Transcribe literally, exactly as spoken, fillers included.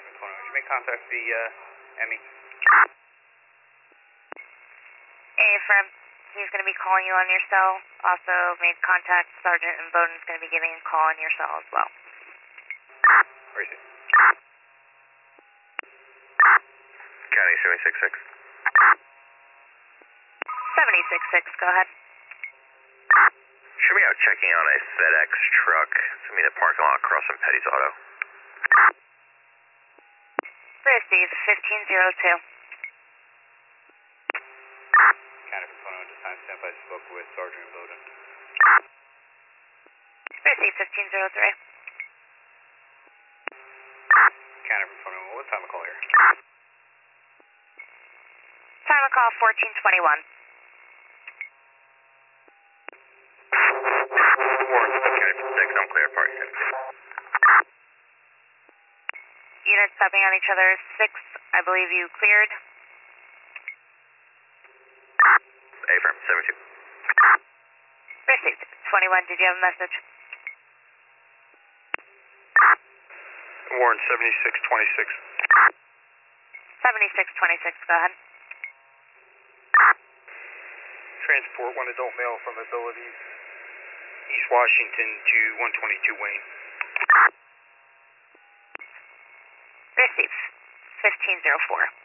Canopy twenty-one, did you make contact the uh, Emmy? Hey, Affirm. He's going to be calling you on your cell. Also made contact. Sergeant and Bowden's going to be giving a call on your cell as well. Where is he? County seven six six. seventy six six, go ahead. Should be out checking on a FedEx truck. It's going to be in the parking lot across from Petty's Auto. Received, fifteen oh two. Canopy twenty-one, just time stamp. I spoke with Sergeant Bowden. Received, fifteen oh three. Canopy twenty-one, what time of call here? Time of call, fourteen twenty-one. I'm clear, party ten. Units stepping on each other, six, I believe you cleared. A-firm, seventy-two. Received, twenty-one, did you have a message? Warren, seventy-six twenty-six. seventy-six twenty-six, go ahead. Transport one adult male from Abilities, East Washington to one twenty-two Wayne. Received, fifteen oh four.